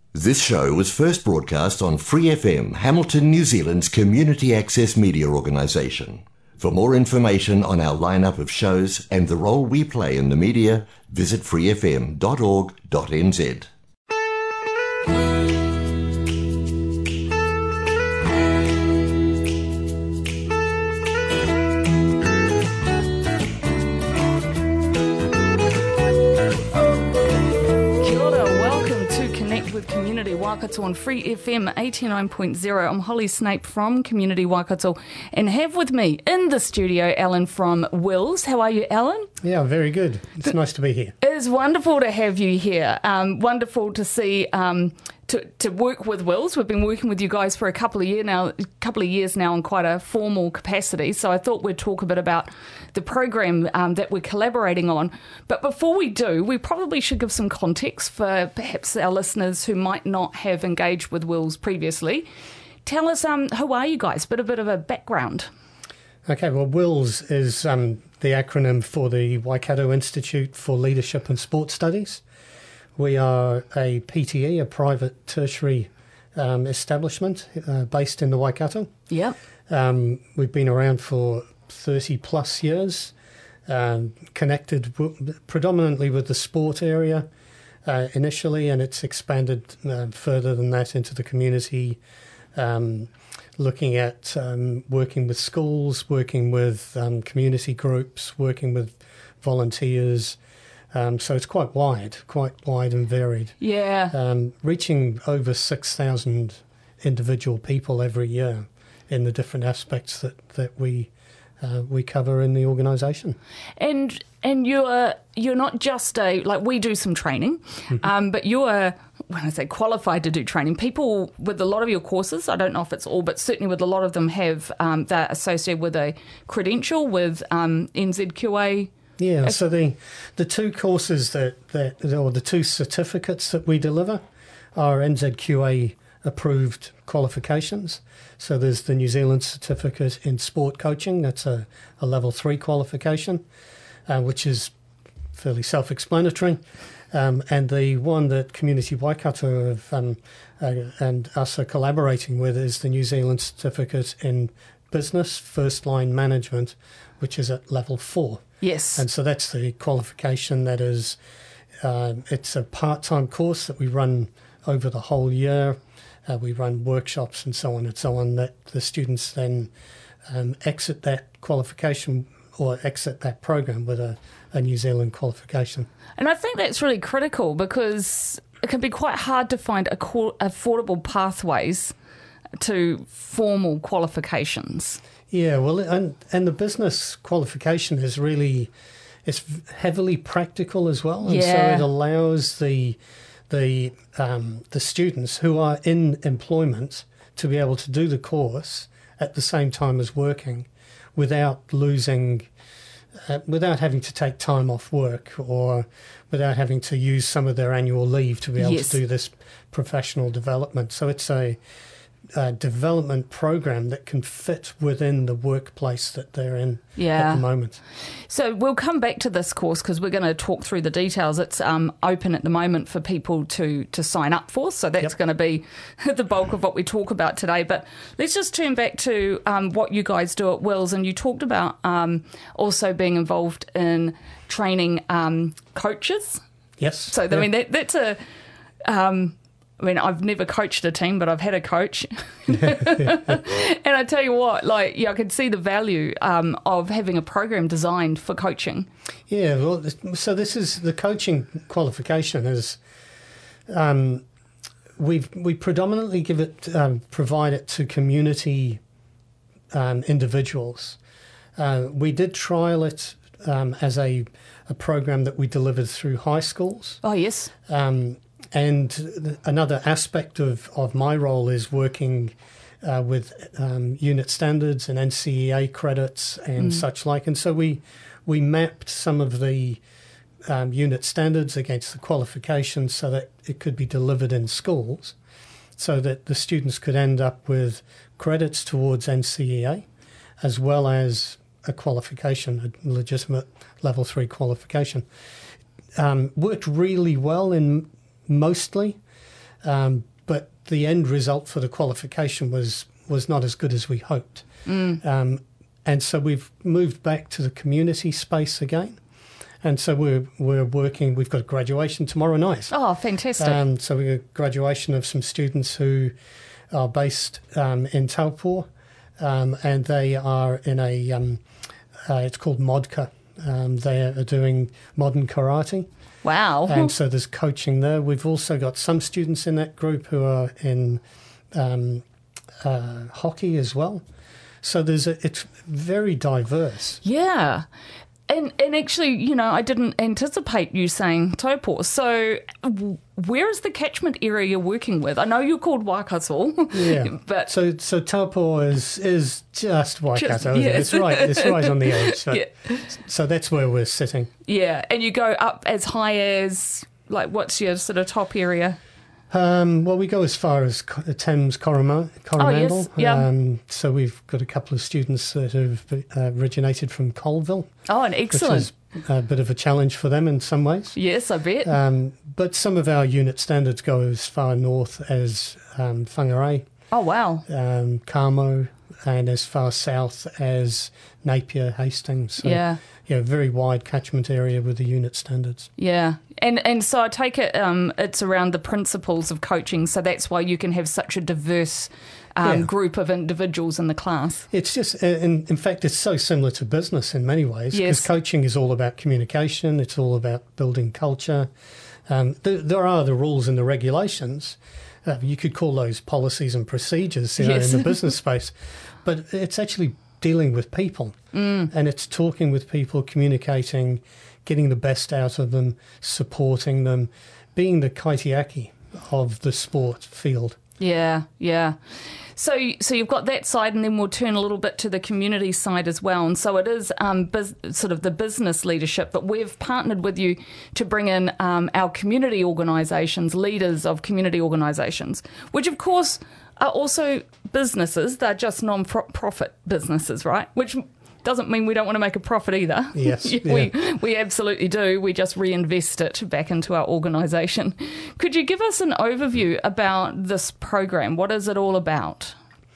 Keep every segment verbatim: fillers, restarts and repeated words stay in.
This show was first broadcast on Free F M, Hamilton, New Zealand's community access media organisation. For more information on our lineup of shows and the role we play in the media, visit free f m dot org dot n z. Community Waikato on Free F M eighty-nine point zero. I'm Holly Snape from Community Waikato and have with me in the studio Alan from Wills. How are you, Alan? Yeah, very good. It's the, nice to be here. It is wonderful to have you here. Um, wonderful to see, um, to, to work with Wills. We've been working with you guys for a couple of year now, a couple of years now in quite a formal capacity. So I thought we'd talk a bit about the program um, that we're collaborating on. But before we do, we probably should give some context for perhaps our listeners who might not have engaged with Wills previously. Tell us, um, who are you guys? Bit a bit of a background. Okay, well, Wills is um, the acronym for the Waikato Institute for Leadership and Sport Studies. We are a P T E, a private tertiary um, establishment uh, based in the Waikato. Yep. Um, we've been around for thirty plus years, um, connected w- predominantly with the sport area uh, initially, and it's expanded uh, further than that into the community, um, looking at um, working with schools, working with um, community groups, working with volunteers. Um, so it's quite wide, quite wide and varied. Yeah. Um, reaching over six thousand individual people every year in the different aspects that, that we Uh, we cover in the organisation. And and you're you're not just a, like we do some training, mm-hmm. um, but you're, when I say qualified to do training, people with a lot of your courses, I don't know if it's all, but certainly with a lot of them have, um, they're associated with a credential with um, N Z Q A. Yeah, so the the two courses that, that, or the two certificates that we deliver are N Z Q A approved qualifications. So there's the New Zealand Certificate in Sport Coaching. That's a, a level three qualification, uh, which is fairly self-explanatory. Um, and the one that Community Waikato have, um, uh, and us are collaborating with is the New Zealand Certificate in Business First Line Management, which is at level four. Yes. And so that's the qualification that is, uh, it's a part-time course that we run over the whole year. Uh, we run workshops and so on and so on that the students then um, exit that qualification or exit that program with a, a New Zealand qualification. And I think that's really critical because it can be quite hard to find a co- affordable pathways to formal qualifications. Yeah, well, and, and the business qualification is really, it's heavily practical as well. And yeah. so it allows the... the um, the students who are in employment to be able to do the course at the same time as working without losing, uh, without having to take time off work or without having to use some of their annual leave to be able yes. to do this professional development. So it's a, a development program that can fit within the workplace that they're in yeah. at the moment. So we'll come back to this course because we're going to talk through the details. It's um, open at the moment for people to, to sign up for, so that's yep. going to be the bulk of what we talk about today. But let's just turn back to um, what you guys do at Wills, and you talked about um, also being involved in training um, coaches. Yes. So, yeah. I mean, that, that's a... Um, I mean, I've never coached a team, but I've had a coach. And I tell you what, like, yeah, I could see the value um, of having a program designed for coaching. Yeah, well, so this is the coaching qualification is um, we we predominantly give it, um, provide it to community um, individuals. Uh, we did trial it um, as a, a program that we delivered through high schools. Oh, yes. Um And another aspect of, of my role is working uh, with um, unit standards and N C E A credits and mm. such like. And so we we mapped some of the um, unit standards against the qualifications so that it could be delivered in schools so that the students could end up with credits towards N C E A as well as a qualification, a legitimate level three qualification. Um, worked really well in mostly Um, but the end result for the qualification was, was not as good as we hoped. Mm. Um, and so we've moved back to the community space again. And so we're we're working, we've got a graduation tomorrow night. Oh, fantastic. Um, so we got a graduation of some students who are based um, in Taupo, um, and they are in a, um, uh, it's called Modka. Um, they are doing modern karate. Wow. And so there's coaching there. We've also got some students in that group who are in um, uh, hockey as well. So there's a, it's very diverse. Yeah. And and actually, you know, I didn't anticipate you saying Taupo. So w- where is the catchment area you're working with? I know you're called Waikato. Yeah. but So so Taupo is is just Waikato. Just- isn't it? yes. It's right. It's right on the edge. So, Yeah. so that's where we're sitting. yeah, and you go up as high as, like, what's your sort of top area? Um, well, we go as far as Co- Thames Coroma- Coromandel. Oh, yes, yeah. Um, so we've got a couple of students that have uh, originated from Colville, Oh, and excellent. which is a bit of a challenge for them in some ways. Yes, I bet. Um, but some of our unit standards go as far north as um, Whangarei, oh, wow. um, Carmo, and as far south as Napier, Hastings. So, Yeah. yeah, very wide catchment area with the unit standards. Yeah, and and so I take it um, it's around the principles of coaching, so that's why you can have such a diverse um, Yeah. group of individuals in the class. It's just, in, in fact, it's so similar to business in many ways. Because Yes. coaching is all about communication. It's all about building culture. Um, there, there are the rules and the regulations. Uh, you could call those policies and procedures, you know, Yes. in the business space, but it's actually dealing with people, mm. and it's talking with people, communicating, getting the best out of them, supporting them, being the kaitiaki of the sport field. Yeah, yeah. So, so you've got that side, and then we'll turn a little bit to the community side as well. And so it is um, bus- sort of the business leadership, but we've partnered with you to bring in um, our community organisations, leaders of community organisations, which of course are also businesses. They're just non-profit businesses, right? Which doesn't mean we don't want to make a profit either. Yes, we yeah. we absolutely do. We just reinvest it back into our organisation. Could you give us an overview about this program? What is it all about?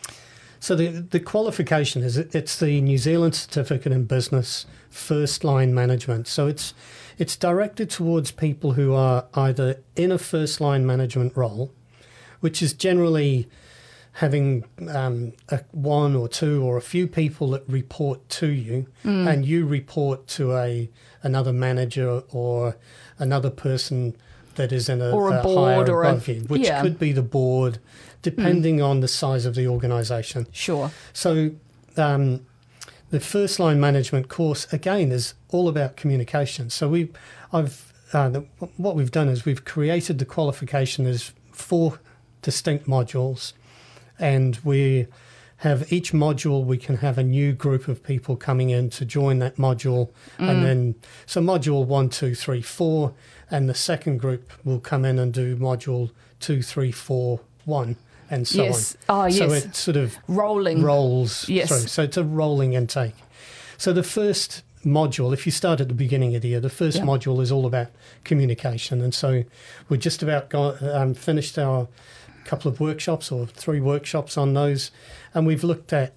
So the the qualification is it's the New Zealand Certificate in Business First Line Management. So it's it's directed towards people who are either in a first line management role, which is generally having um, a, one or two or a few people that report to you, mm. and you report to a another manager or another person that is in a, or a, a board higher or above a, you, which yeah. could be the board, depending mm. on the size of the organisation. Sure. So um, the first line management course again is all about communication. So we, I've uh, the, what we've done is we've created the qualification as four distinct modules. And we have each module, we can have a new group of people coming in to join that module. Mm. And then, so module one, two, three, four, and the second group will come in and do module two, three, four, one, and so yes. on. Oh, yes. So it sort of rolling rolls yes. through. So it's a rolling intake. So the first module, if you start at the beginning of the year, the first yeah. module is all about communication. And so we're just about got, um, finished our couple of workshops or three workshops on those, and we've looked at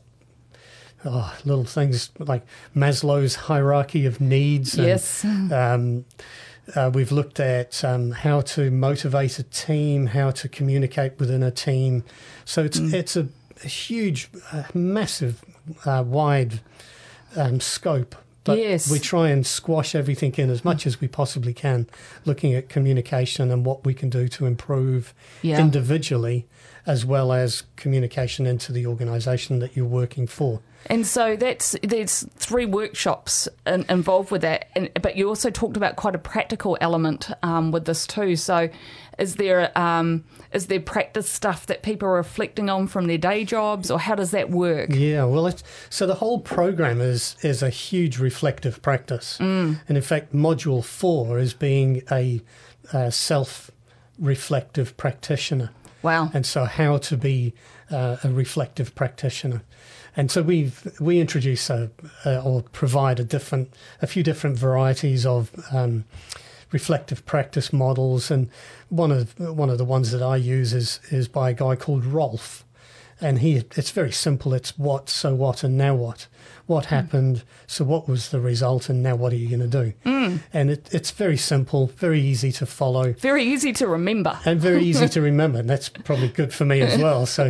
oh, little things like Maslow's hierarchy of needs. And, yes. Um, uh, we've looked at um, how to motivate a team, how to communicate within a team. So it's mm. it's a, a huge, uh, massive, uh, wide um, scope. But yes. we try and squash everything in as much as we possibly can, looking at communication and what we can do to improve yeah. individually, as well as communication into the organisation that you're working for. And so that's there's three workshops in, involved with that, and, but you also talked about quite a practical element um, with this too. So is there um, is there practice stuff that people are reflecting on from their day jobs, or how does that work? Yeah, well, it's, so the whole program is is a huge reflective practice. Mm. And in fact, module four is being a, a self-reflective practitioner. Wow. And so how to be uh, a reflective practitioner. And so we've we introduce a, a, or provide a different, a few different varieties of um, reflective practice models, and one of one of the ones that I use is is by a guy called Rolf, and he it's very simple. It's what, so what, and now what. What happened? So what was the result? And now what are you going to do? Mm. And it, it's very simple, very easy to follow, Very easy to remember. and very easy to remember. And that's probably good for me as well. So,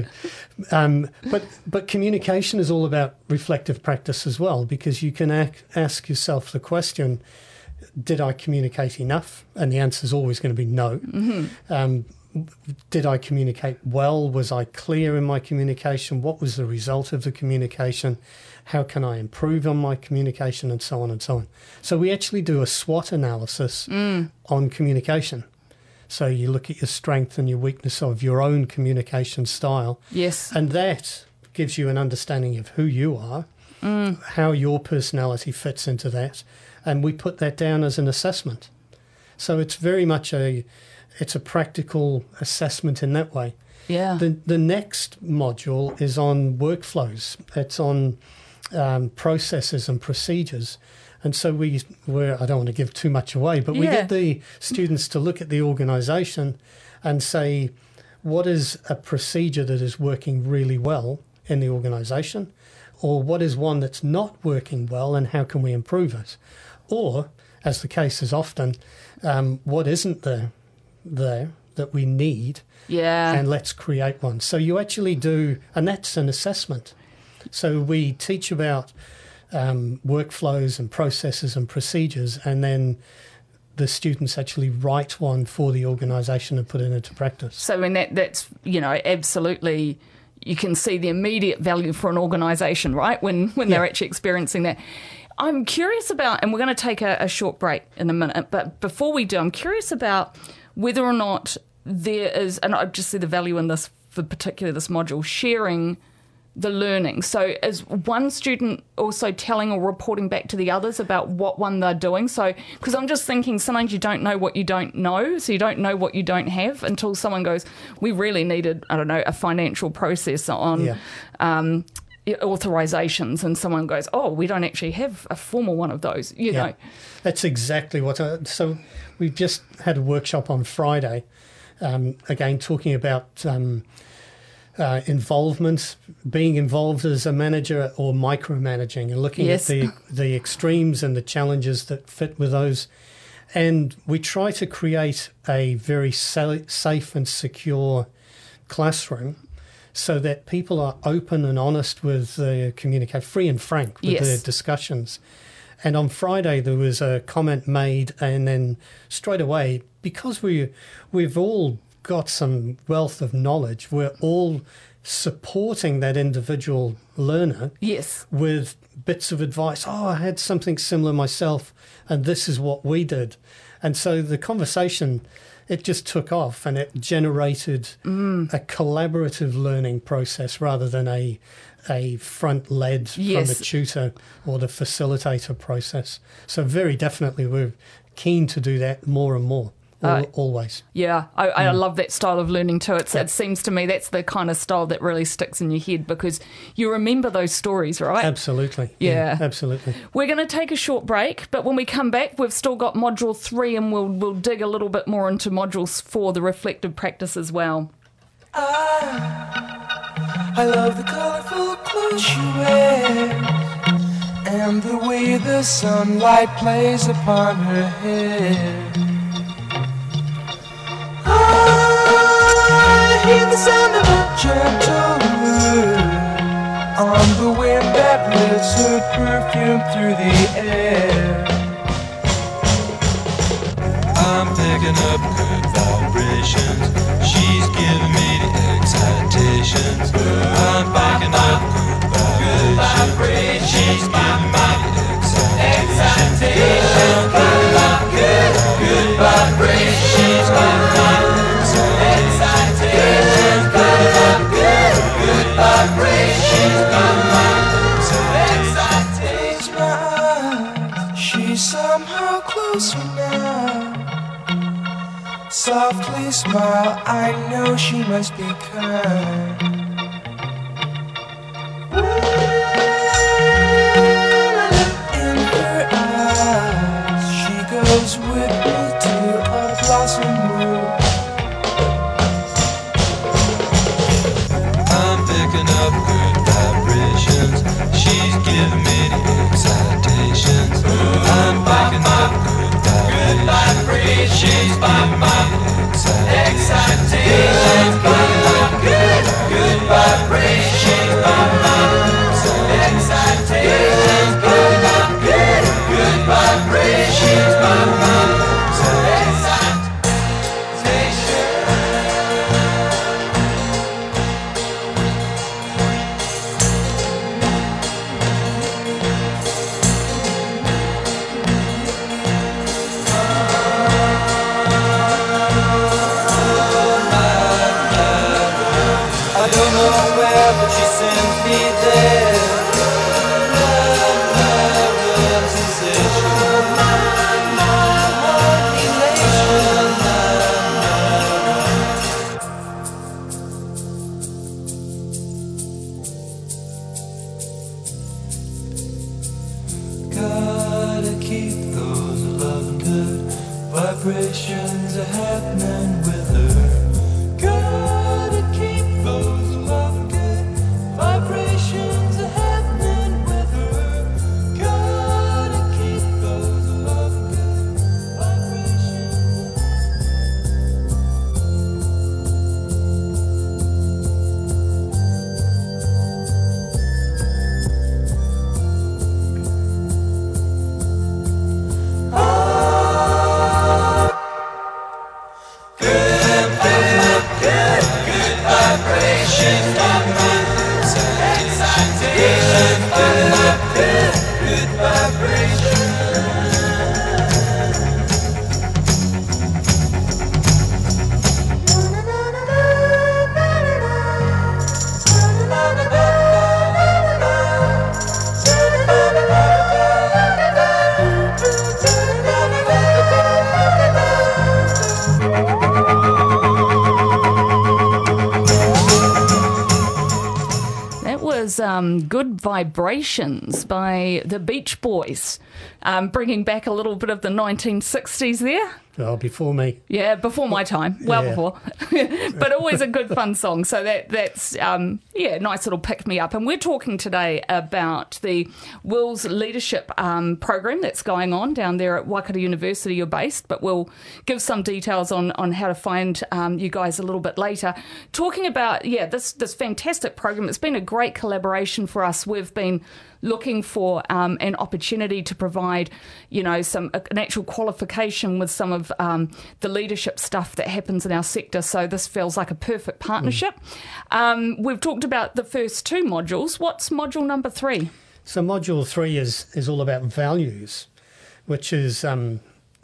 um, but but communication is all about reflective practice as well, because you can ac- ask yourself the question: did I communicate enough? And the answer is always going to be no. Mm-hmm. Um, did I communicate well? Was I clear in my communication? What was the result of the communication? How can I improve on my communication, and so on and so on. So we actually do a SWOT analysis Mm. on communication. So you look at your strength and your weakness of your own communication style, Yes. and that gives you an understanding of who you are, Mm. how your personality fits into that, and we put that down as an assessment. So it's very much a it's a practical assessment in that way. Yeah. The the next module is on workflows. It's on um, processes and procedures. And so we were, I don't want to give too much away, but we Yeah. get the students to look at the organisation and say, what is a procedure that is working really well in the organisation? Or what is one that's not working well, and how can we improve it? Or, as the case is often, um, what isn't there, there that we need, Yeah. and let's create one. So you actually do, and that's an assessment. So we teach about um, workflows and processes and procedures, and then the students actually write one for the organisation and put it into practice. So I mean that that's you know absolutely, you can see the immediate value for an organisation, right? When when they're Yeah. actually experiencing that. I'm curious about, and we're going to take a, a short break in a minute, but before we do, I'm curious about whether or not there is, and I just see the value in this for particularly this module, sharing the learning. So is one student also telling or reporting back to the others about what one they're doing? So, because I'm just thinking sometimes you don't know what you don't know, so you don't know what you don't have until someone goes, we really needed, I don't know, a financial process on Yeah. um, authorizations, and someone goes, oh, we don't actually have a formal one of those, you Yeah. know. That's exactly what I, so we've just had a workshop on Friday, um, again talking about um, uh, involvement, being involved as a manager or micromanaging, and looking Yes. at the the extremes and the challenges that fit with those. And we try to create a very sa- safe and secure classroom, so that people are open and honest with the communicate, free and frank with Yes. their discussions. And on Friday there was a comment made, and then straight away, because we we've all got some wealth of knowledge, we're all supporting that individual learner Yes. with bits of advice. Oh, I had something similar myself, and this is what we did. And so the conversation, it just took off, and it generated Mm. a collaborative learning process rather than a a front-led Yes. from the tutor or the facilitator process. So very definitely we're keen to do that more and more, al- Uh, always. Yeah, I, I love that style of learning too. It's, Yeah. It seems to me that's the kind of style that really sticks in your head because you remember those stories, right? Absolutely. Yeah. Absolutely. We're going to take a short break, but when we come back, we've still got Module three, and we'll we'll dig a little bit more into Module four, the reflective practice as well. I love the colorful clothes she wears and the way the sunlight plays upon her hair. I hear the sound of a gentle word on the wind that lifts her perfume through the air. I'm picking up good vibrations. She's giving me the excitations. I'm picking up good vibrations. She's giving me the excitations. I'm picking up good, good vibrations. She's giving me the excitations. I'm picking up good, good vibrations. She's giving me the excitations. She's somehow closer now. Softly smile, I know she must be kind. In her eyes, she goes with me to there, but she sends me there. Love, love, love, sensation. My, my, my, elation. Gotta keep those loving good vibrations are happening with her. Gotta keep those loving good vibrations are happening with her. Gotta keep those loving good vibrations. Um, Good Vibrations by the Beach Boys, um, bringing back a little bit of the nineteen sixties there. Oh, before me. Yeah, before my time. Well Yeah. before. But always a good fun song. So that that's, um, yeah, nice little pick-me-up. And we're talking today about the Will's Leadership um, program that's going on down there at Waikato University. You're based, but we'll give some details on, on how to find um, you guys a little bit later. Talking about, yeah, this, this fantastic program. It's been a great collaboration for us. We've been looking for um, an opportunity to provide, you know, some an actual qualification with some of um, the leadership stuff that happens in our sector. So this feels like a perfect partnership. Mm. Um, we've talked about the first two modules. What's module number three? So module three is, is all about values, which is um,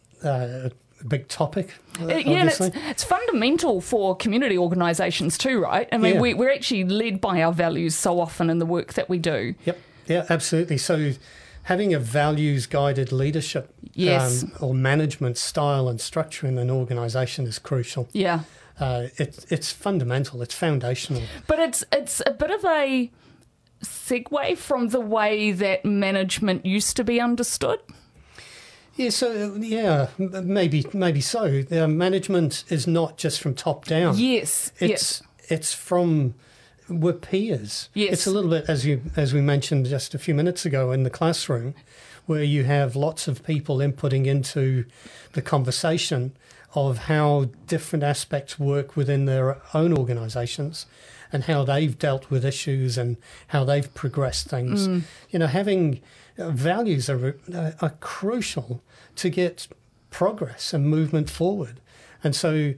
uh, a big topic. Uh, Uh, yeah, and it's, it's fundamental for community organisations too, right? I mean, Yeah. we, we're actually led by our values so often in the work that we do. Yep. Yeah, absolutely. So having a values-guided leadership Yes. um, or management style and structure in an organisation is crucial. Yeah. Uh, it, it's fundamental. It's foundational. But it's it's a bit of a segue from the way that management used to be understood. Yeah, so yeah, m- maybe maybe so. Uh, management is not just from top down. Yes. It's yes. it's from we're peers. Yes. It's a little bit as you as we mentioned just a few minutes ago in the classroom, where you have lots of people inputting into the conversation of how different aspects work within their own organisations and how they've dealt with issues and how they've progressed things. Mm. You know, having uh, values are, uh, are crucial to get progress and movement forward. And so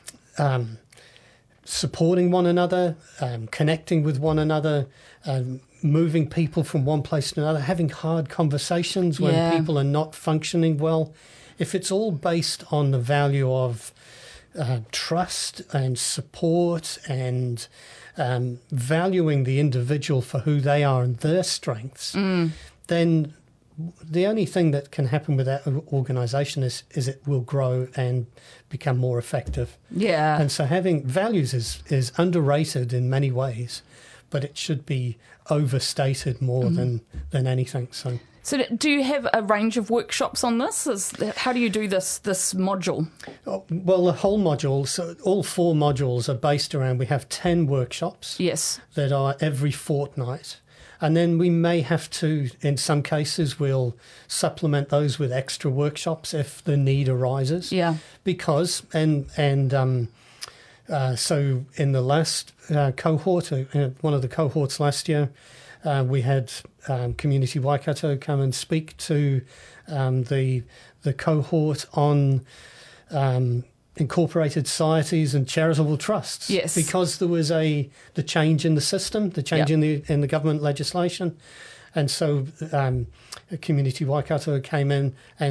um, supporting one another, um, connecting with one another, um, moving people from one place to another, having hard conversations when Yeah. people are not functioning well. If it's all based on the value of uh, trust and support and um, valuing the individual for who they are and their strengths, Mm. then the only thing that can happen with that organisation is, is it will grow and become more effective. Yeah. And so having values is, is underrated in many ways, but it should be overstated more Mm-hmm. than, than anything. So So do you have a range of workshops on this? Is, how do you do this this module? Oh, well, the whole module, so all four modules are based around, we have ten workshops Yes. that are every fortnight. And then we may have to, in some cases, we'll supplement those with extra workshops if the need arises. Yeah. Because, and, and um, uh, so in the last uh, cohort, uh, one of the cohorts last year, uh, we had um, Community Waikato come and speak to um, the the cohort on um, incorporated societies and charitable trusts. Yes. Because there was a the change in the system, the change Yep. in the in the government legislation, and so um, Community Waikato came in and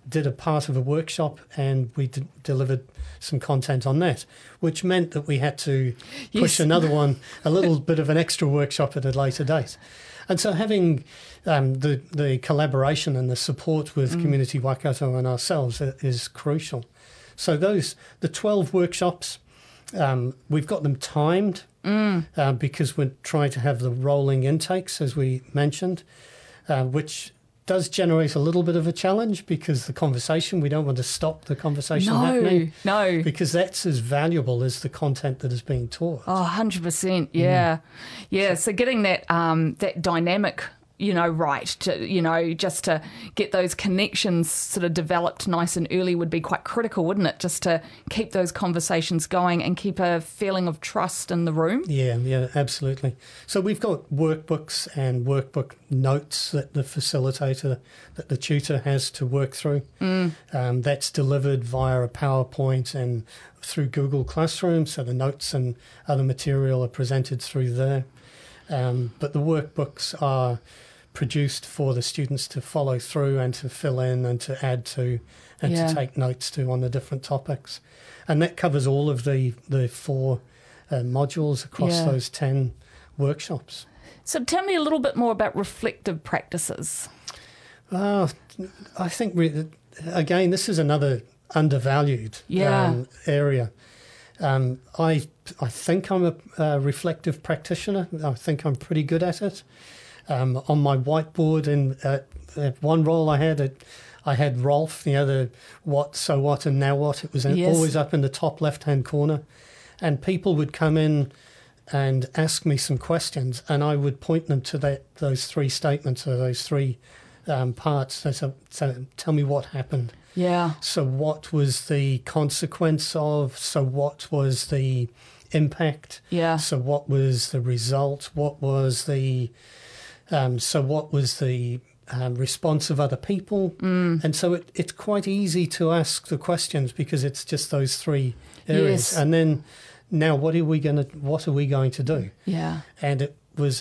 did a part of a workshop, and we d- delivered some content on that, which meant that we had to push Yes. another one, a little bit of an extra workshop at a later date. And so having um, the, the collaboration and the support with Mm. Community Waikato and ourselves i- is crucial. So those, the twelve workshops, um, we've got them timed Mm. uh, because we're trying to have the rolling intakes, as we mentioned, uh, which does generate a little bit of a challenge because the conversation, we don't want to stop the conversation No, happening no. because that's as valuable as the content that is being taught. Oh, one hundred percent. Yeah. Yeah. So getting that um, that dynamic, you know, right, to, you know, just to get those connections sort of developed nice and early would be quite critical, wouldn't it? Just to keep those conversations going and keep a feeling of trust in the room. Yeah, yeah, absolutely. So we've got workbooks and workbook notes that the facilitator, that the tutor has to work through. Mm. Um, that's delivered via a PowerPoint and through Google Classroom, so the notes and other material are presented through there. Um, but the workbooks are produced for the students to follow through and to fill in and to add to and Yeah. to take notes to on the different topics. And that covers all of the, the four uh, modules across Yeah. those ten workshops. So tell me a little bit more about reflective practices. Uh, I think, we, again, this is another undervalued Yeah. um, area. Um, I I think I'm a, a reflective practitioner. I think I'm pretty good at it. Um, on my whiteboard, in uh, at one role I had, it, I had Rolf, you know, the what, so what, and now what. It was in, Yes. always up in the top left-hand corner. And people would come in and ask me some questions, and I would point them to that those three statements or those three um, parts. So, so, so tell me what happened. Yeah. So what was the consequence of? So what was the impact? Yeah. So what was the result? What was the um, so what was the um, response of other people? Mm. And so it, it's quite easy to ask the questions because it's just those three areas. Yes. And then now what are we going to what are we going to do? Yeah. And it was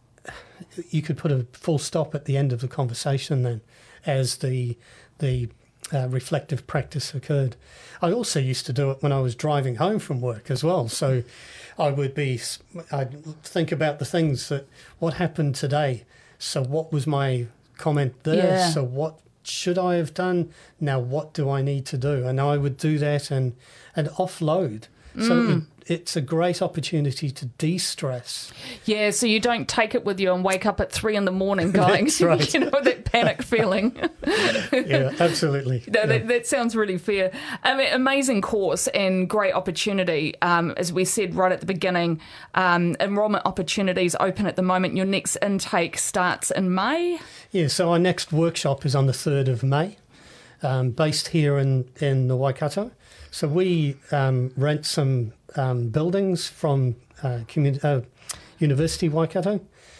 you could put a full stop at the end of the conversation then as the the Uh, reflective practice occurred. I also used to do it when I was driving home from work as well. So I would be, I'd think about the things that, what happened today? So what was my comment there? Yeah. So what should I have done? Now what do I need to do? And I would do that and, and offload. So Mm. it, it's a great opportunity to de-stress. Yeah, so you don't take it with you and wake up at three in the morning going, That's right. you know, that panic feeling. Yeah, absolutely. No, Yeah. that, that sounds really fair. I mean, amazing course and great opportunity. Um, as we said right at the beginning, um, enrolment opportunities open at the moment. Your next intake starts in May. Yeah, so our next workshop is on the third of May, um, based here in, in the Waikato. So we um, rent some um, buildings from uh, community, uh, University Waikato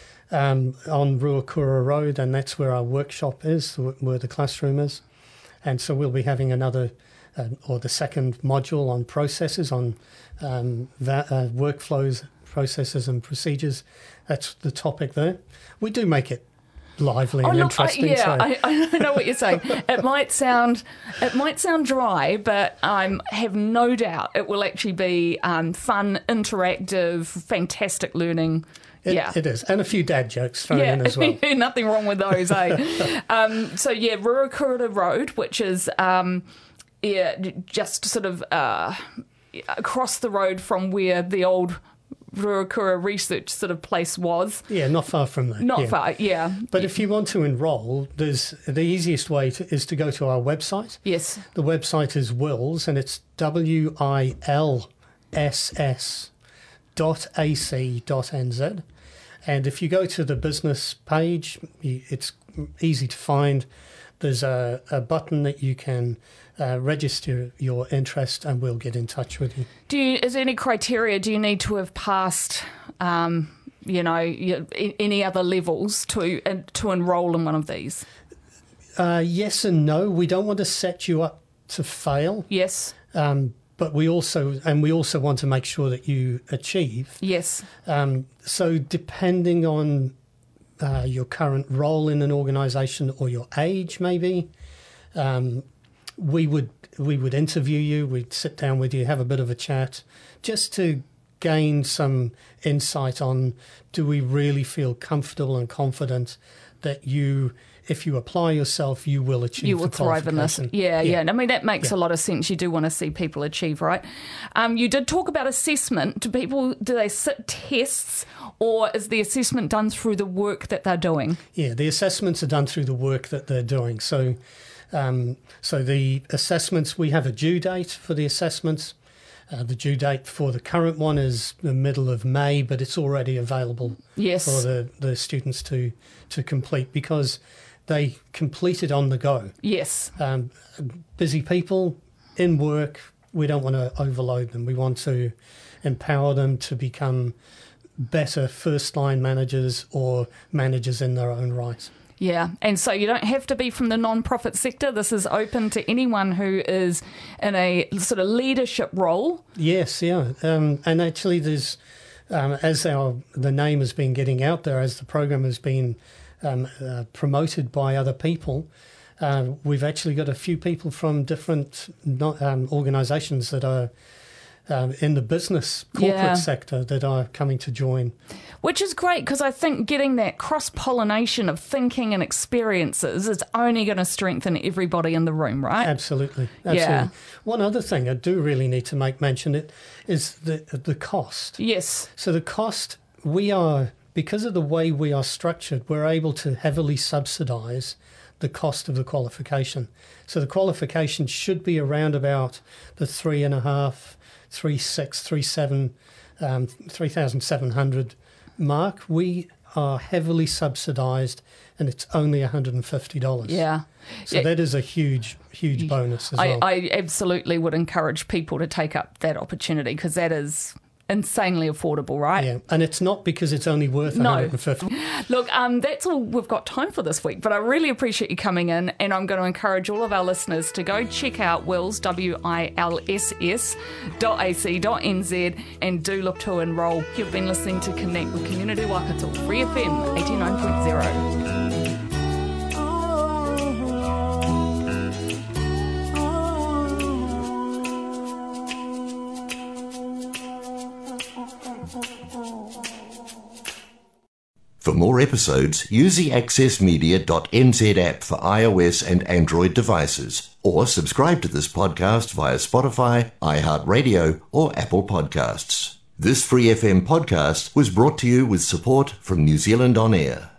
um, on Ruakura Road, and that's where our workshop is, where the classroom is. And so we'll be having another, uh, or the second module on processes, on um, that, uh, workflows, processes and procedures. That's the topic there. We do make it lively Oh, and look, I, interesting. yeah, so. I, I know what you're saying. It might sound, it might sound dry, but I have no doubt it will actually be um, fun, interactive, fantastic learning. It, yeah, it is. And a few dad jokes thrown yeah, in as well. nothing wrong with those, eh? um, so yeah, Ruakura Road, which is um, yeah, just sort of uh, across the road from where the old Ruakura research sort of place was. Yeah, not far from there. Not yeah. far, yeah. But if you want to enrol, there's the easiest way to, is to go to our website. Yes. The website is Wills, and it's W I L S S dot A C dot N Z. And if you go to the business page, you, it's easy to find. There's a, a button that you can uh, register your interest, and we'll get in touch with you. Do you, is there any criteria? Do you need to have passed, um, you know, you, any other levels to uh, to enrol in one of these? Uh, yes and no. We don't want to set you up to fail, Yes. um, but we also and we also want to make sure that you achieve. Yes. Um, so depending on uh, your current role in an organisation or your age, maybe. Um, we would we would interview you, we'd sit down with you, have a bit of a chat, just to gain some insight on, do we really feel comfortable and confident that you, if you apply yourself, you will achieve You will the thrive in this. qualification. Yeah, yeah. Yeah. And I mean, that makes Yeah. a lot of sense. You do want to see people achieve, right? Um, you did talk about assessment. Do people, do they sit tests, or is the assessment done through the work that they're doing? Yeah, the assessments are done through the work that they're doing. So, um, so the assessments, we have a due date for the assessments. Uh, the due date for the current one is the middle of May, but it's already available Yes. for the, the students to, to complete because they complete it on the go. Yes. Um, busy people in work, we don't want to overload them. We want to empower them to become better first-line managers or managers in their own right. Yeah, and so you don't have to be from the non-profit sector. This is open to anyone who is in a sort of leadership role. Yes, yeah. Um, and actually there's, um, as our the name has been getting out there, as the program has been um, uh, promoted by other people, uh, we've actually got a few people from different not, um, organisations that are um, in the business corporate Yeah. sector that are coming to join. Which is great, because I think getting that cross-pollination of thinking and experiences is only going to strengthen everybody in the room, right? Absolutely, absolutely. Yeah. One other thing I do really need to make mention it is the the cost. Yes. So the cost, we are, because of the way we are structured, we're able to heavily subsidise the cost of the qualification. So the qualification should be around about the three and a half, three six, three seven, um, three thousand seven hundred mark. We are heavily subsidised, and it's only one hundred and fifty dollars. Yeah. So Yeah. that is a huge, huge bonus as I, well. I absolutely would encourage people to take up that opportunity, because that is insanely affordable, right? Yeah, and it's not because it's only worth No. one hundred and fifty. Look, um, that's all we've got time for this week, but I really appreciate you coming in, and I'm going to encourage all of our listeners to go check out Wills, W I L S S dot A C dot N Z, and do look to enrol. You've been listening to Connect with Community Waikato, Free F M eighty-nine point zero. For more episodes, use the access media dot n z app for iOS and Android devices, or subscribe to this podcast via Spotify, iHeartRadio, or Apple Podcasts. This Free F M podcast was brought to you with support from New Zealand On Air.